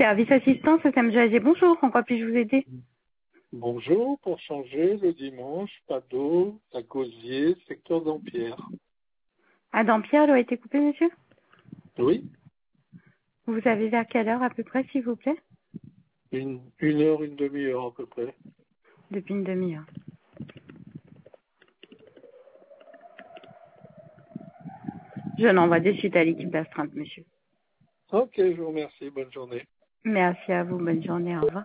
Service assistance, SMGAG, bonjour, en quoi puis-je vous aider? Bonjour, pour changer, le dimanche, pas d'eau, à Gosier, secteur d'Ampierre. Ah, Dampierre, l'eau a été coupée, monsieur? Oui, Vous savez vers quelle heure à peu près, s'il vous plaît? une heure, une demi-heure à peu près. Depuis une demi-heure. Je l'envoie de suite à l'équipe d'astreinte, monsieur. Ok, je vous remercie, bonne journée. Merci à vous, bonne journée, au revoir.